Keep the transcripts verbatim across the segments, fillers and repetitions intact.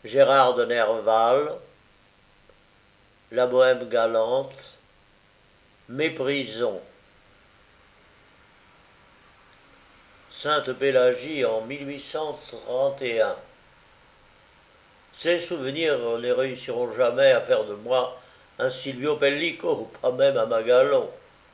Gérard de Nerval, La Bohème galante, Méprisons. Sainte-Pélagie en mille huit cent trente et un. Ces souvenirs ne réussiront jamais à faire de moi un Silvio Pellico, pas même un Magalon.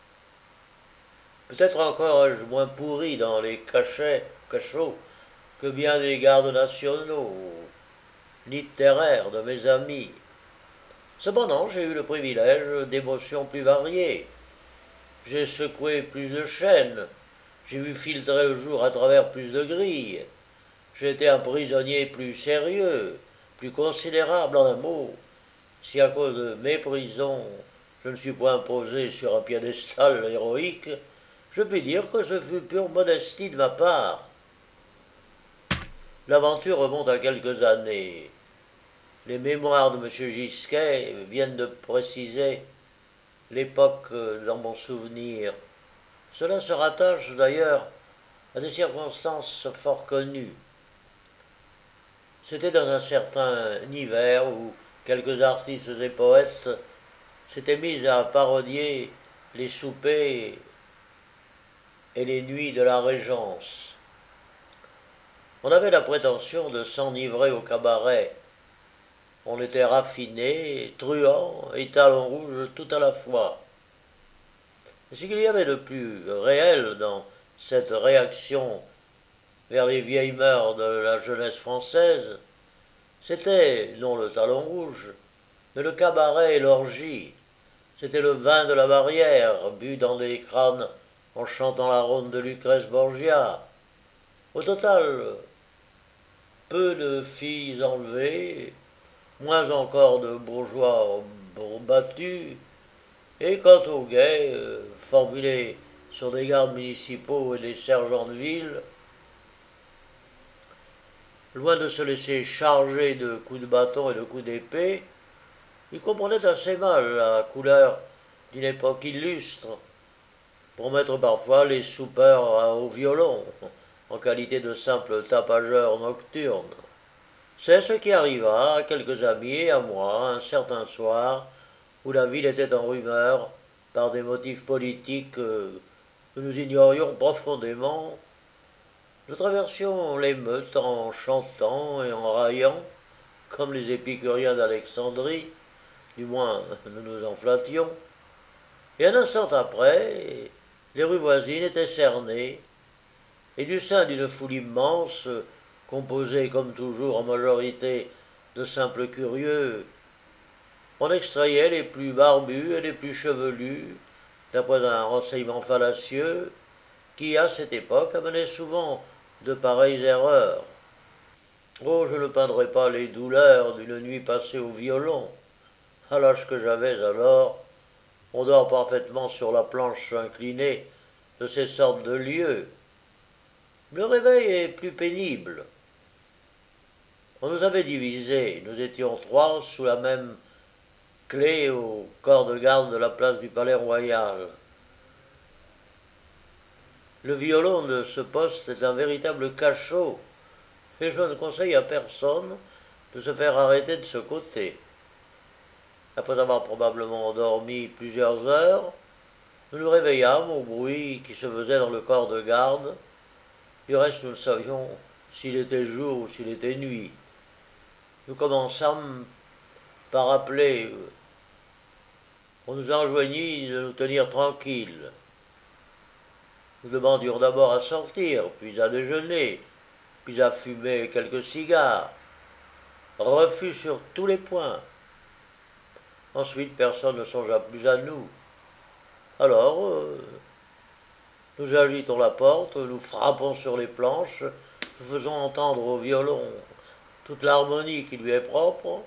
Peut-être encore ai-je moins pourri dans les cachets, cachots que bien des gardes nationaux, littéraires de mes amis. Cependant, j'ai eu le privilège d'émotions plus variées. J'ai secoué plus de chaînes, j'ai vu filtrer le jour à travers plus de grilles. J'ai été un prisonnier plus sérieux, plus considérable en un mot. Si à cause de mes prisons, je ne suis point posé sur un piédestal héroïque, je puis dire que ce fut pure modestie de ma part. L'aventure remonte à quelques années. Les mémoires de M. Gisquet viennent de préciser l'époque dans mon souvenir. Cela se rattache d'ailleurs à des circonstances fort connues. C'était dans un certain hiver où quelques artistes et poètes s'étaient mis à parodier les soupers et les nuits de la Régence. On avait la prétention de s'enivrer au cabaret. On était raffiné, truand et talons rouges tout à la fois. Mais ce qu'il y avait de plus réel dans cette réaction vers les vieilles mœurs de la jeunesse française, c'était non le talon rouge, mais le cabaret et l'orgie. C'était le vin de la barrière, bu dans des crânes en chantant la ronde de Lucrèce Borgia. Au total, peu de filles enlevées, moins encore de bourgeois battus, et quant aux gays, euh, formulés sur des gardes municipaux et des sergents de ville, loin de se laisser charger de coups de bâton et de coups d'épée, ils comprenaient assez mal la couleur d'une époque illustre, pour mettre parfois les soupeurs au violon, en qualité de simples tapageurs nocturnes. C'est ce qui arriva à quelques amis et à moi un certain soir où la ville était en rumeur par des motifs politiques que nous ignorions profondément. Nous traversions l'émeute en chantant et en raillant, comme les épicuriens d'Alexandrie, du moins nous nous en flattions, et un instant après, les rues voisines étaient cernées, et du sein d'une foule immense, composée comme toujours en majorité de simples curieux, on extrayait les plus barbus et les plus chevelus, d'après un renseignement fallacieux, qui, à cette époque, amenait souvent de pareilles erreurs. Oh, je ne peindrai pas les douleurs d'une nuit passée au violon. À l'âge que j'avais alors, on dort parfaitement sur la planche inclinée de ces sortes de lieux. Le réveil est plus pénible. On nous avait divisés, nous étions trois sous la même clé au corps de garde de la place du Palais Royal. Le violon de ce poste est un véritable cachot, et je ne conseille à personne de se faire arrêter de ce côté. Après avoir probablement dormi plusieurs heures, nous nous réveillâmes au bruit qui se faisait dans le corps de garde. Du reste, nous ne savions s'il était jour ou s'il était nuit. Nous commençâmes par appeler. On nous enjoignit de nous tenir tranquilles. Nous demandions d'abord à sortir, puis à déjeuner, puis à fumer quelques cigares. Refus sur tous les points. Ensuite, personne ne songea plus à nous. Alors, euh, nous agitons la porte, nous frappons sur les planches, nous faisons entendre au violon toute l'harmonie qui lui est propre.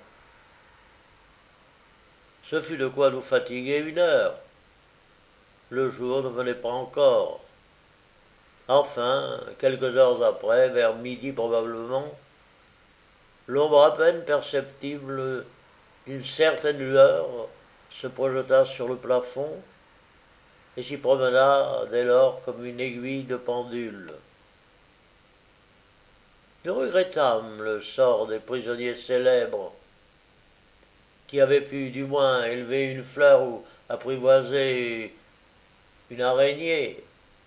Ce fut de quoi nous fatiguer une heure. Le jour ne venait pas encore. Enfin, quelques heures après, vers midi probablement, l'ombre à peine perceptible d'une certaine lueur se projeta sur le plafond et s'y promena dès lors comme une aiguille de pendule. Nous regrettâmes le sort des prisonniers célèbres, qui avaient pu du moins élever une fleur ou apprivoiser une araignée.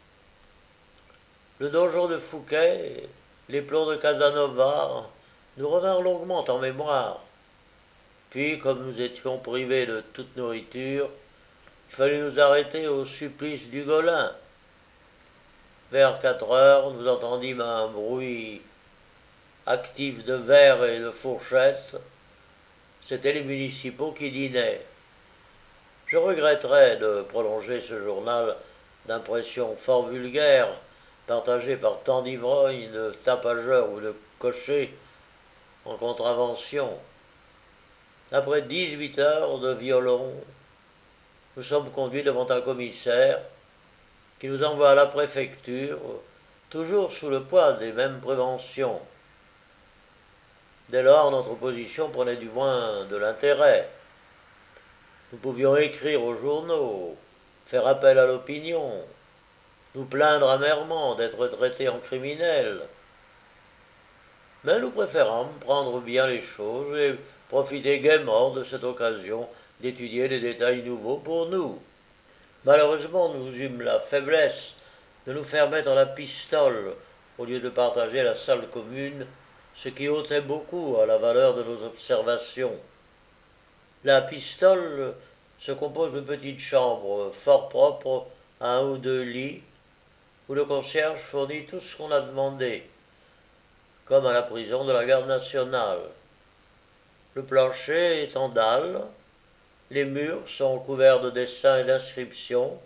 Le donjon de Fouquet, les plombs de Casanova nous revinrent longuement en mémoire. Puis, comme nous étions privés de toute nourriture, il fallut nous arrêter au supplice du Golin. Vers quatre heures, nous entendîmes un bruit actif de verres et de fourchettes. C'étaient les municipaux qui dînaient. Je regretterais de prolonger ce journal d'impressions fort vulgaires, partagé par tant d'ivrognes, de tapageurs ou de cochers en contravention. Après dix-huit heures de violon, nous sommes conduits devant un commissaire qui nous envoie à la préfecture, toujours sous le poids des mêmes préventions. Dès lors, notre position prenait du moins de l'intérêt. Nous pouvions écrire aux journaux, faire appel à l'opinion, nous plaindre amèrement d'être traités en criminels. Mais nous préférâmes prendre bien les choses et profiter gaiement de cette occasion d'étudier des détails nouveaux pour nous. Malheureusement, nous eûmes la faiblesse de nous faire mettre la pistole au lieu de partager la salle commune, ce qui ôtait beaucoup à la valeur de nos observations. La pistole se compose de petites chambres fort propres à un ou deux lits, où le concierge fournit tout ce qu'on a demandé, comme à la prison de la garde nationale. Le plancher est en dalle, les murs sont couverts de dessins et d'inscriptions.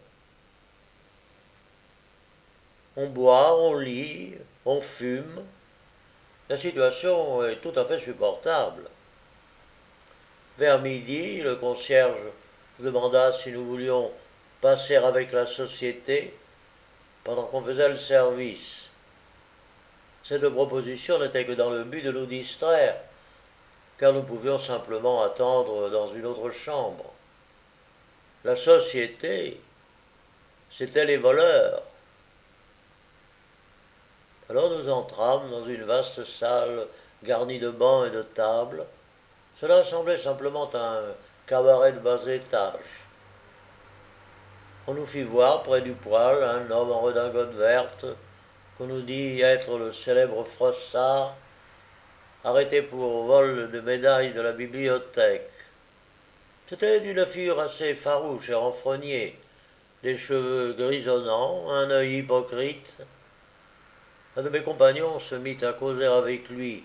On boit, on lit, on fume. La situation est tout à fait supportable. Vers midi, le concierge demanda si nous voulions passer avec la société pendant qu'on faisait le service. Cette proposition n'était que dans le but de nous distraire, car nous pouvions simplement attendre dans une autre chambre. La société, c'était les voleurs. Alors nous entrâmes dans une vaste salle garnie de bancs et de tables. Cela semblait simplement un cabaret de bas étage. On nous fit voir près du poêle un homme en redingote verte, qu'on nous dit être le célèbre Frossard, arrêté pour vol de médailles de la bibliothèque. C'était d'une figure assez farouche et renfrognée, des cheveux grisonnants, un œil hypocrite. Un de mes compagnons se mit à causer avec lui.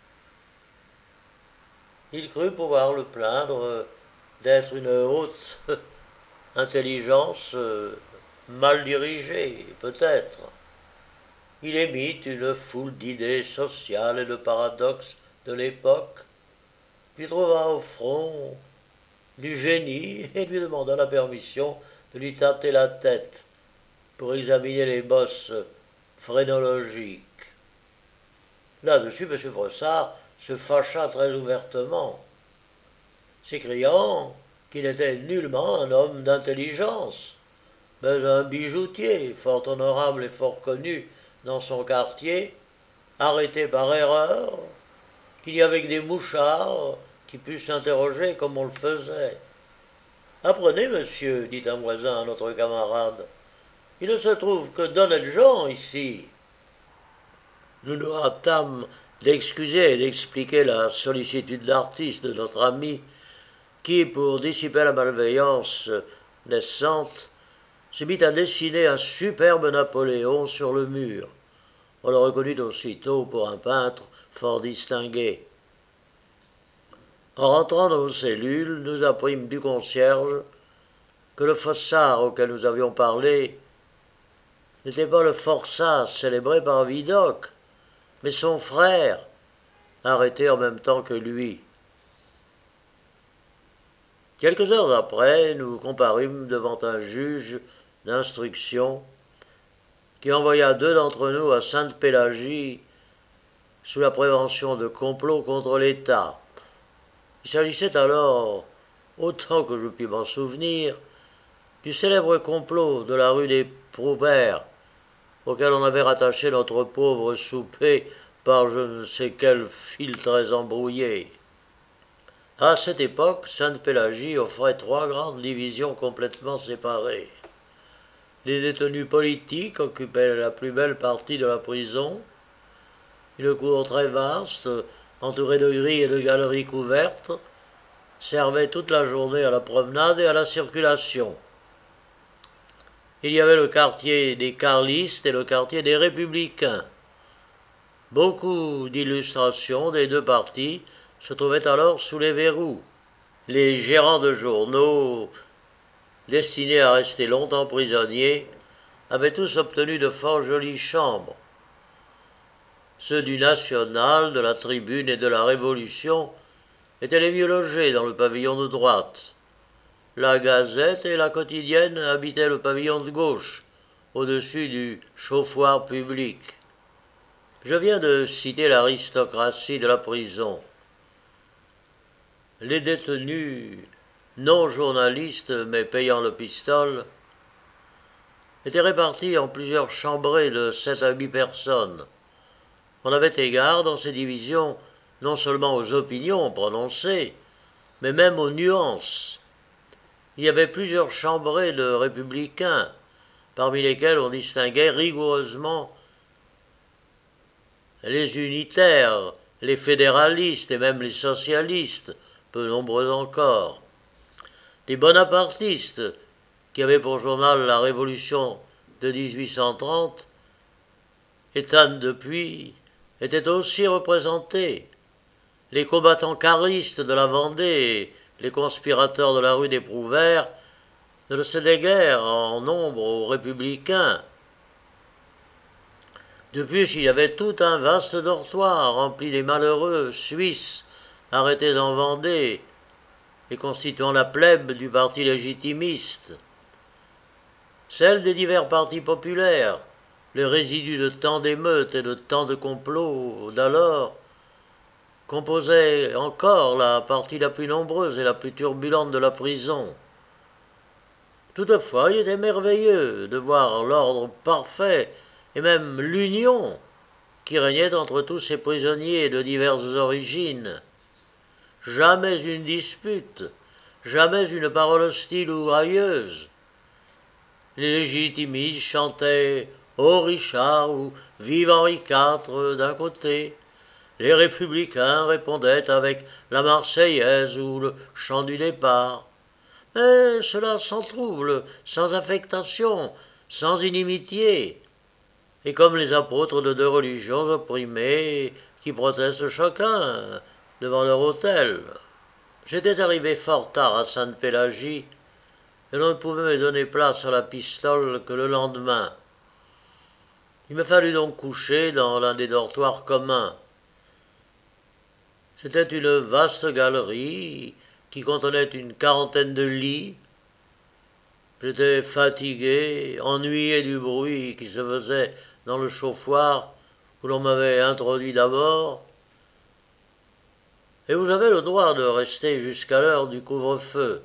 Il crut pouvoir le plaindre d'être une haute intelligence mal dirigée, peut-être. Il émit une foule d'idées sociales et de paradoxes de l'époque, lui trouva au front du génie et lui demanda la permission de lui tâter la tête pour examiner les bosses phrénologiques. Là-dessus, M. Frossard se fâcha très ouvertement, s'écriant qu'il n'était nullement un homme d'intelligence, mais un bijoutier fort honorable et fort connu dans son quartier, arrêté par erreur, qu'il n'y avait que des mouchards qui puissent s'interroger comme on le faisait. « Apprenez, monsieur, dit un voisin à notre camarade, il ne se trouve que d'honnêtes gens ici. » Nous nous hâtâmes d'excuser et d'expliquer la sollicitude d'artiste de notre ami, qui, pour dissiper la malveillance naissante, se mit à dessiner un superbe Napoléon sur le mur. On le reconnut aussitôt pour un peintre fort distingué. En rentrant dans nos cellules, nous apprîmes du concierge que le Frossard auquel nous avions parlé n'était pas le forçat célébré par Vidocq, mais son frère, arrêté en même temps que lui. Quelques heures après, nous comparûmes devant un juge d'instruction qui envoya deux d'entre nous à Sainte-Pélagie sous la prévention de complot contre l'État. Il s'agissait alors, autant que je puis m'en souvenir, du célèbre complot de la rue des Prouvaires, auquel on avait rattaché notre pauvre souper par je ne sais quel fil très embrouillé. À cette époque, Sainte-Pélagie offrait trois grandes divisions complètement séparées. Les détenus politiques occupaient la plus belle partie de la prison, une cour très vaste, entourée de grilles et de galeries couvertes, servait toute la journée à la promenade et à la circulation. Il y avait le quartier des carlistes et le quartier des républicains. Beaucoup d'illustrations des deux partis se trouvaient alors sous les verrous. Les gérants de journaux, destinés à rester longtemps prisonniers, avaient tous obtenu de fort jolies chambres. Ceux du National, de la Tribune et de la Révolution étaient les mieux logés dans le pavillon de droite. La Gazette et la Quotidienne habitaient le pavillon de gauche, au-dessus du chauffoir public. Je viens de citer l'aristocratie de la prison. Les détenus non journalistes mais payant le pistole étaient répartis en plusieurs chambrées de sept à huit personnes. On avait égard dans ces divisions non seulement aux opinions prononcées, mais même aux nuances. Il y avait plusieurs chambrées de républicains, parmi lesquels on distinguait rigoureusement les unitaires, les fédéralistes et même les socialistes, peu nombreux encore. Les bonapartistes, qui avaient pour journal la Révolution de dix-huit cent trente, étant depuis, étaient aussi représentés. Les combattants carlistes de la Vendée et les conspirateurs de la rue des Prouvaires ne cédaient guère en nombre aux républicains. De plus, il y avait tout un vaste dortoir rempli des malheureux Suisses arrêtés en Vendée et constituant la plèbe du parti légitimiste. Celle des divers partis populaires, les résidus de tant d'émeutes et de tant de complots d'alors, composaient encore la partie la plus nombreuse et la plus turbulente de la prison. Toutefois, il était merveilleux de voir l'ordre parfait et même l'union qui régnait entre tous ces prisonniers de diverses origines. Jamais une dispute, jamais une parole hostile ou railleuse. Les légitimistes chantaient « Ô Richard » ou « Vive Henri quatre » d'un côté. Les républicains répondaient avec la Marseillaise ou le chant du départ. Mais cela sans trouble, sans affectation, sans inimitié, et comme les apôtres de deux religions opprimées qui protestent chacun devant leur autel. J'étais arrivé fort tard à Sainte-Pélagie, et l'on ne pouvait me donner place à la pistole que le lendemain. Il me fallut donc coucher dans l'un des dortoirs communs. C'était une vaste galerie qui contenait une quarantaine de lits. J'étais fatigué, ennuyé du bruit qui se faisait dans le chauffoir où l'on m'avait introduit d'abord, et où j'avais le droit de rester jusqu'à l'heure du couvre-feu.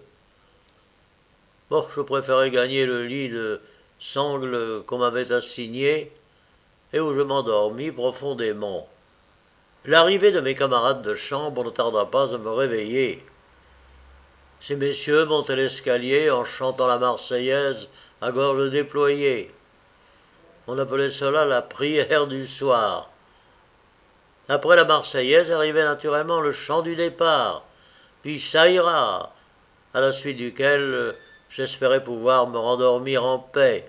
Bon, je préférais gagner le lit de sangle qu'on m'avait assigné, et où je m'endormis profondément. L'arrivée de mes camarades de chambre ne tarda pas à me réveiller. Ces messieurs montaient l'escalier en chantant la Marseillaise à gorge déployée. On appelait cela la prière du soir. Après la Marseillaise arrivait naturellement le chant du départ, puis ça ira, à la suite duquel j'espérais pouvoir me rendormir en paix.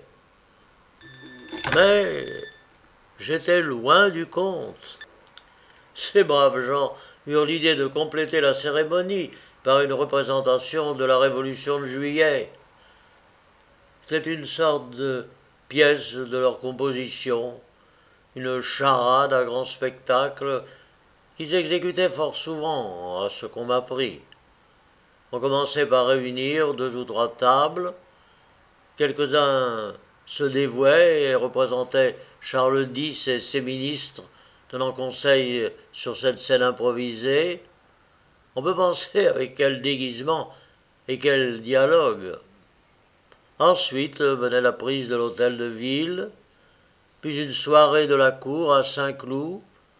Mais j'étais loin du compte. Ces braves gens eurent l'idée de compléter la cérémonie par une représentation de la Révolution de Juillet. C'était une sorte de pièce de leur composition, une charade à grand spectacle qu'ils exécutaient fort souvent, à ce qu'on m'apprit. On commençait par réunir deux ou trois tables, quelques-uns se dévouaient et représentaient Charles dix et ses ministres tenant conseil sur cette scène improvisée. On peut penser avec quel déguisement et quel dialogue. Ensuite venait la prise de l'hôtel de ville, puis une soirée de la cour à Saint-Cloud,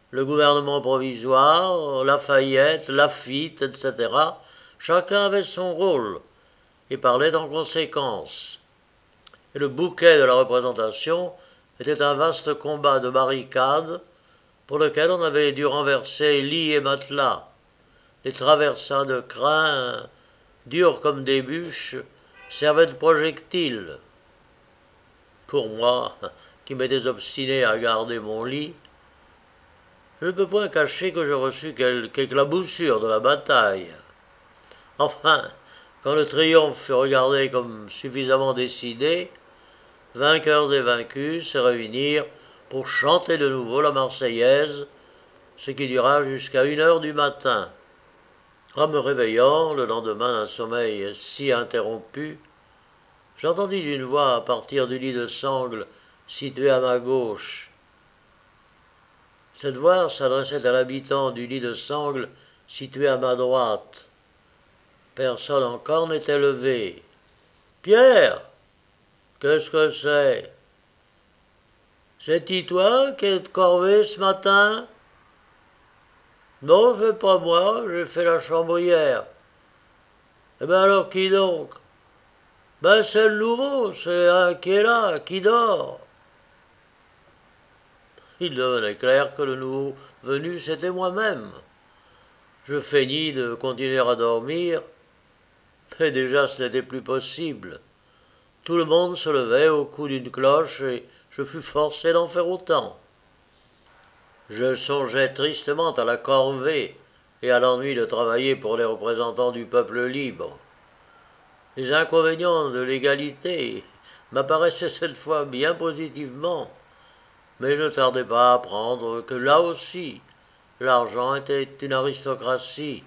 le gouvernement provisoire, Lafayette, Laffitte, et cetera. Chacun avait son rôle et parlait en conséquence. Et le bouquet de la représentation était un vaste combat de barricades pour lequel on avait dû renverser lits et matelas. Les traversins de crin, durs comme des bûches, servaient de projectiles. Pour moi, qui m'étais obstiné à garder mon lit, je ne peux point cacher que je reçus quelque éclaboussure de la bataille. Enfin, quand le triomphe fut regardé comme suffisamment décidé, vainqueurs et vaincus se réunirent pour chanter de nouveau la Marseillaise, ce qui dura jusqu'à une heure du matin. En me réveillant, le lendemain d'un sommeil si interrompu, j'entendis une voix à partir du lit de sangle situé à ma gauche. Cette voix s'adressait à l'habitant du lit de sangle situé à ma droite. Personne encore n'était levé. « Pierre, qu'est-ce que c'est? C'est-tu toi qui es de corvée ce matin? » « Non, c'est pas moi, j'ai fait la chambre hier. »« Eh bien alors qui donc? »« Ben c'est le nouveau, c'est un qui est là, qui dort. » Il devenait clair que le nouveau venu, c'était moi-même. Je feignis de continuer à dormir, mais déjà ce n'était plus possible. Tout le monde se levait au coup d'une cloche et je fus forcé d'en faire autant. Je songeais tristement à la corvée et à l'ennui de travailler pour les représentants du peuple libre. Les inconvénients de l'égalité m'apparaissaient cette fois bien positivement, mais je ne tardais pas à apprendre que là aussi, l'argent était une aristocratie.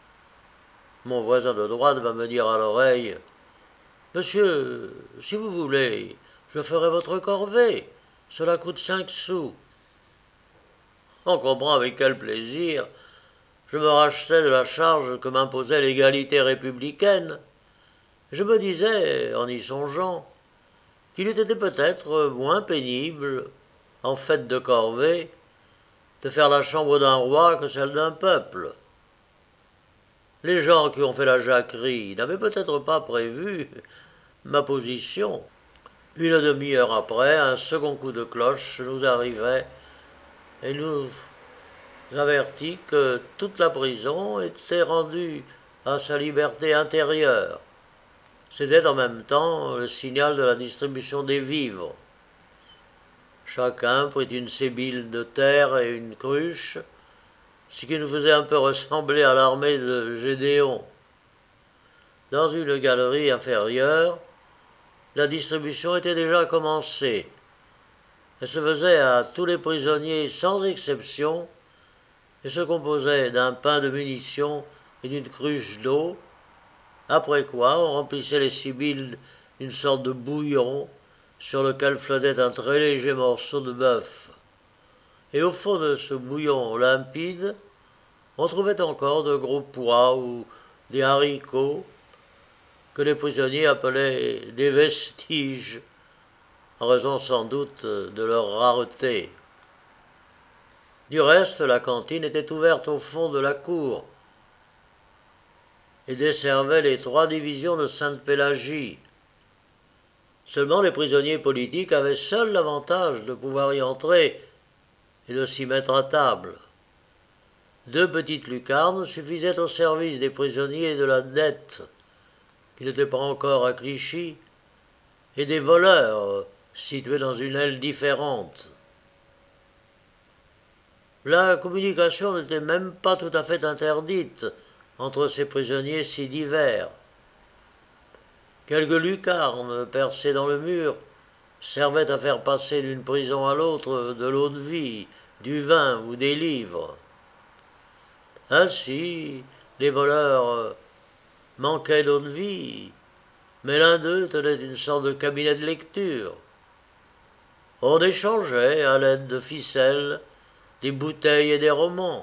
Mon voisin de droite va me dire à l'oreille « Monsieur, si vous voulez, je ferai votre corvée, cela coûte cinq sous. » On comprend avec quel plaisir je me rachetais de la charge que m'imposait l'égalité républicaine. Je me disais, en y songeant, qu'il eût été peut-être moins pénible, en fait de corvée, de faire la chambre d'un roi que celle d'un peuple. Les gens qui ont fait la jacquerie n'avaient peut-être pas prévu ma position. Une demi-heure après, un second coup de cloche nous arrivait et nous avertit que toute la prison était rendue à sa liberté intérieure. C'était en même temps le signal de la distribution des vivres. Chacun prit une sébile de terre et une cruche, ce qui nous faisait un peu ressembler à l'armée de Gédéon. Dans une galerie inférieure, la distribution était déjà commencée. Elle se faisait à tous les prisonniers sans exception et se composait d'un pain de munitions et d'une cruche d'eau, après quoi on remplissait les sibyles d'une sorte de bouillon sur lequel flottait un très léger morceau de bœuf. Et au fond de ce bouillon limpide, on trouvait encore de gros pois ou des haricots que les prisonniers appelaient des vestiges, en raison sans doute de leur rareté. Du reste, la cantine était ouverte au fond de la cour et desservait les trois divisions de Sainte-Pélagie. Seulement les prisonniers politiques avaient seuls l'avantage de pouvoir y entrer et de s'y mettre à table. Deux petites lucarnes suffisaient au service des prisonniers de la dette, qui n'étaient pas encore à Clichy, et des voleurs situés dans une aile différente. La communication n'était même pas tout à fait interdite entre ces prisonniers si divers. Quelques lucarnes percées dans le mur servaient à faire passer d'une prison à l'autre de l'eau de vie, du vin ou des livres. Ainsi, les voleurs manquaient d'eau de vie, mais l'un d'eux tenait une sorte de cabinet de lecture. On échangeait, à l'aide de ficelles, des bouteilles et des romans.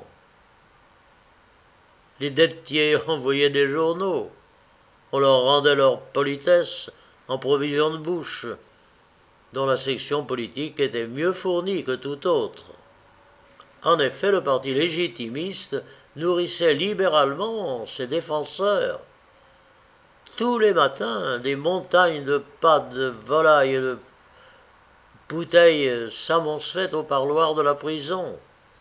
Les dettetiers envoyaient des journaux. On leur rendait leur politesse en provisions de bouche, dont la section politique était mieux fournie que tout autre. En effet, le parti légitimiste nourrissait libéralement ses défenseurs. Tous les matins, des montagnes de pâtes, de volailles et de bouteilles s'amoncelaient au parloir de la prison.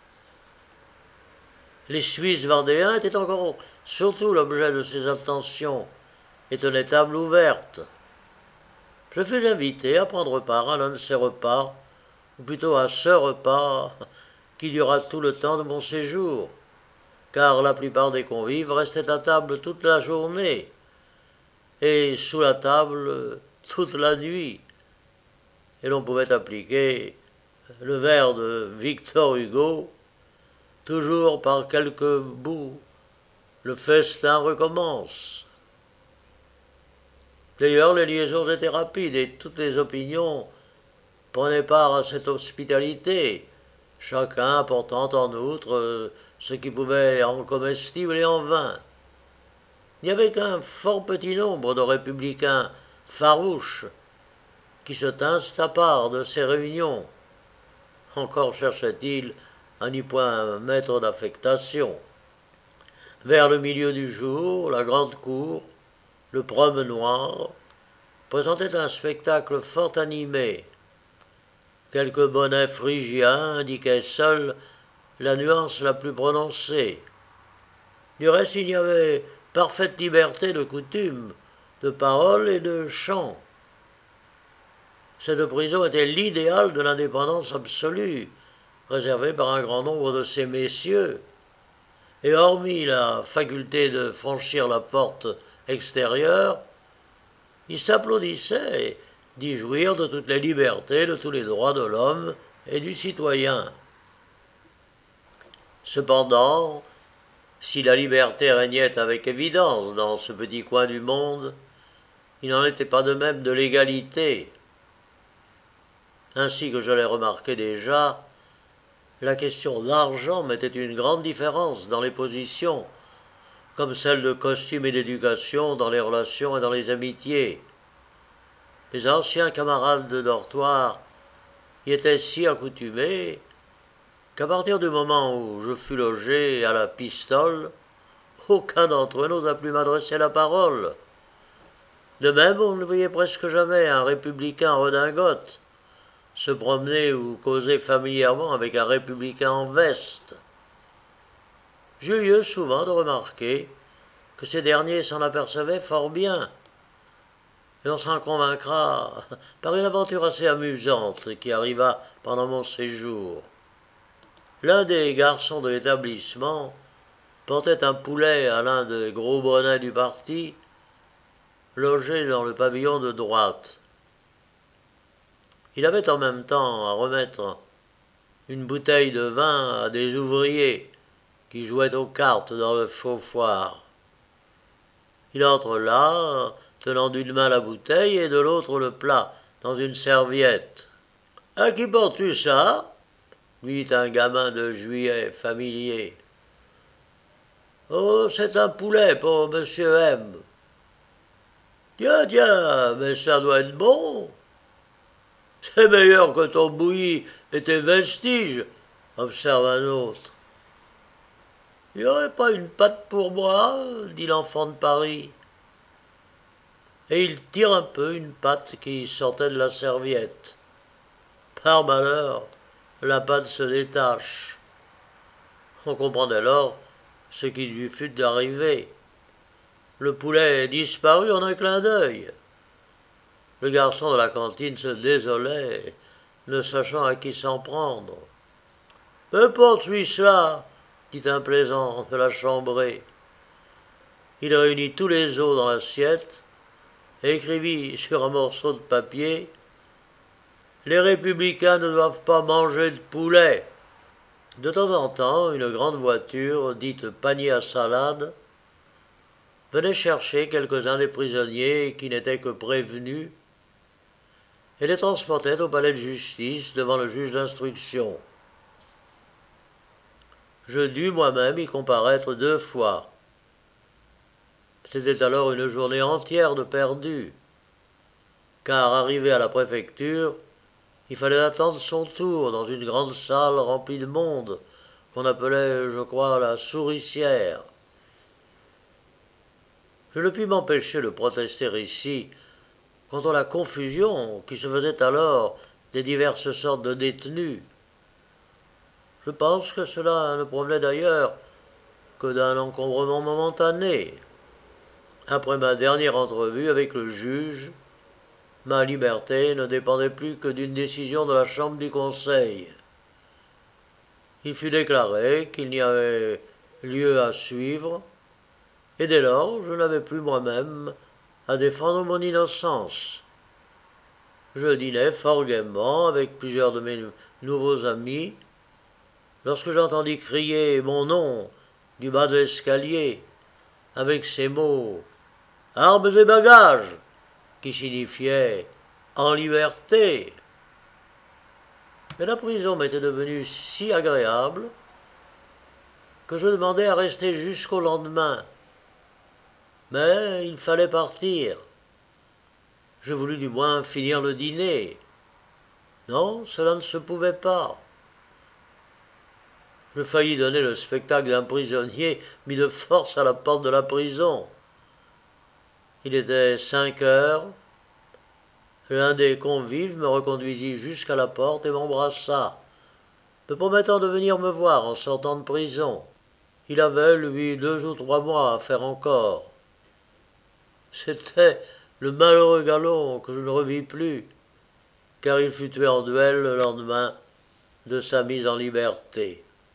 Les Suisses vendéens étaient encore surtout l'objet de ces attentions et tenaient table ouverte. Je fus invité à prendre part à l'un de ces repas, ou plutôt à ce repas qui dura tout le temps de mon séjour, car la plupart des convives restaient à table toute la journée, et sous la table toute la nuit, et l'on pouvait appliquer le vers de Victor Hugo, toujours par quelques bouts, le festin recommence. D'ailleurs, les liaisons étaient rapides et toutes les opinions prenaient part à cette hospitalité, chacun apportant en outre ce qui pouvait en comestible et en vin. Il n'y avait qu'un fort petit nombre de républicains farouches qui se tinssent à part de ces réunions. Encore cherchait-il à n'y point mettre d'affectation. Vers le milieu du jour, la grande cour, le promenoir, présentait un spectacle fort animé. Quelques bonnets phrygiens indiquaient seuls la nuance la plus prononcée. Du reste, il y avait parfaite liberté de coutume, de parole et de chant. Cette prison était l'idéal de l'indépendance absolue, réservée par un grand nombre de ces messieurs, et hormis la faculté de franchir la porte extérieure, ils s'applaudissaient d'y jouir de toutes les libertés, de tous les droits de l'homme et du citoyen. Cependant, si la liberté régnait avec évidence dans ce petit coin du monde, il n'en était pas de même de l'égalité. Ainsi que je l'ai remarqué déjà, la question d'argent mettait une grande différence dans les positions, comme celle de costume et d'éducation dans les relations et dans les amitiés. Les anciens camarades de dortoir y étaient si accoutumés qu'à partir du moment où je fus logé à la Pistole, aucun d'entre eux n'osa plus m'adresser la parole. De même, on ne voyait presque jamais un républicain redingote se promener ou causer familièrement avec un républicain en veste. J'eus lieu souvent de remarquer que ces derniers s'en apercevaient fort bien, et on s'en convaincra par une aventure assez amusante qui arriva pendant mon séjour. L'un des garçons de l'établissement portait un poulet à l'un des gros bonnets du parti, logé dans le pavillon de droite. Il avait en même temps à remettre une bouteille de vin à des ouvriers qui jouaient aux cartes dans le faux-foire. Il entre là, tenant d'une main la bouteille et de l'autre le plat, dans une serviette. « À qui portes-tu ça ?» lui dit un gamin de Juillet, familier. « Oh, c'est un poulet pour monsieur M. »« Tiens, tiens, mais ça doit être bon. »« C'est meilleur que ton bouilli et tes vestiges, » observe un autre. « Il n'y aurait pas une pâte pour moi ?» dit l'enfant de Paris. Et il tire un peu une pâte qui sortait de la serviette. Par malheur, la pâte se détache. On comprend alors ce qui lui fut d'arriver. Le poulet disparut en un clin d'œil. Le garçon de la cantine se désolait, ne sachant à qui s'en prendre. « Mais porte-lui cela !» dit un plaisant de la chambrée. Il réunit tous les os dans l'assiette et écrivit sur un morceau de papier « Les républicains ne doivent pas manger de poulet !» De temps en temps, une grande voiture, dite panier à salade, venait chercher quelques-uns des prisonniers qui n'étaient que prévenus et les transportait au palais de justice devant le juge d'instruction. Je dus moi-même y comparaître deux fois. C'était alors une journée entière de perdu, car arrivé à la préfecture, il fallait attendre son tour dans une grande salle remplie de monde, qu'on appelait, je crois, la souricière. Je ne puis m'empêcher de protester ici contre la confusion qui se faisait alors des diverses sortes de détenus. Je pense que cela ne provenait d'ailleurs que d'un encombrement momentané. Après ma dernière entrevue avec le juge, ma liberté ne dépendait plus que d'une décision de la Chambre du Conseil. Il fut déclaré qu'il n'y avait lieu à suivre, et dès lors je n'avais plus moi-même à défendre mon innocence. Je dînais fort gaiement avec plusieurs de mes nouveaux amis, lorsque j'entendis crier mon nom du bas de l'escalier, avec ces mots « Armes et bagages » qui signifiaient « en liberté ». Mais la prison m'était devenue si agréable que je demandai à rester jusqu'au lendemain. Mais il fallait partir. Je voulus du moins finir le dîner. Non, cela ne se pouvait pas. Je faillis donner le spectacle d'un prisonnier mis de force à la porte de la prison. Il était cinq heures. L'un des convives me reconduisit jusqu'à la porte et m'embrassa, me promettant de venir me voir en sortant de prison. Il avait, lui, deux ou trois mois à faire encore. C'était le malheureux Galon que je ne revis plus, car il fut tué en duel le lendemain de sa mise en liberté.